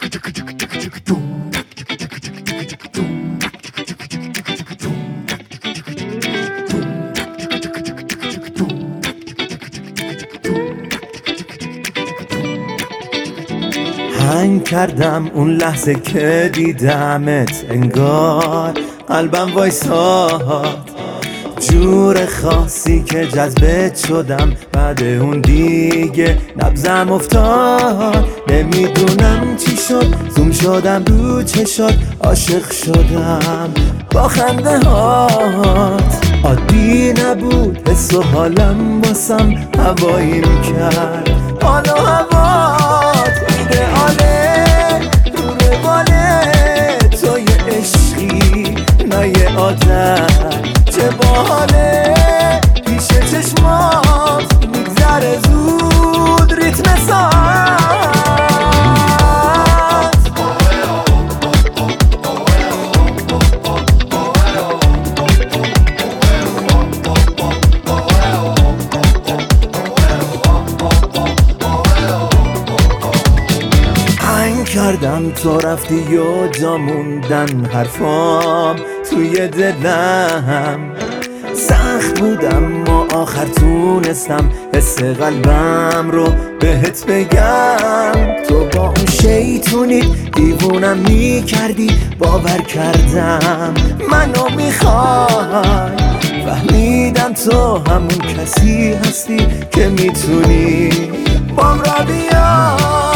هنگ کردم اون لحظه که دیدمت، انگار قلبم وایساد جور خاصی که جذبت شدم. بعد اون دیگه نبضم افتاد، نمیدونم چی شد، زوم شدم رو چشات، عاشق شدم با خنده هات. عادی نبود حس و حالم واسم هوایی میکرد، حال و هوات ایدئاله رو رواله. تو یه عشقی نه یه عادت، چه باحاله پیش چشمات میگذره زود ریتم ساعت. هنگ کردم تو رفتی و جا موندن حرفام توی دلم. سخت بودم و آخر تونستم حس قلبم رو بهت بگم. تو با اون شیطونی دیوونم میکردی، باور کردم منو میخوای. فهمیدم تو همون کسی هستی که میتونی بام را بیای.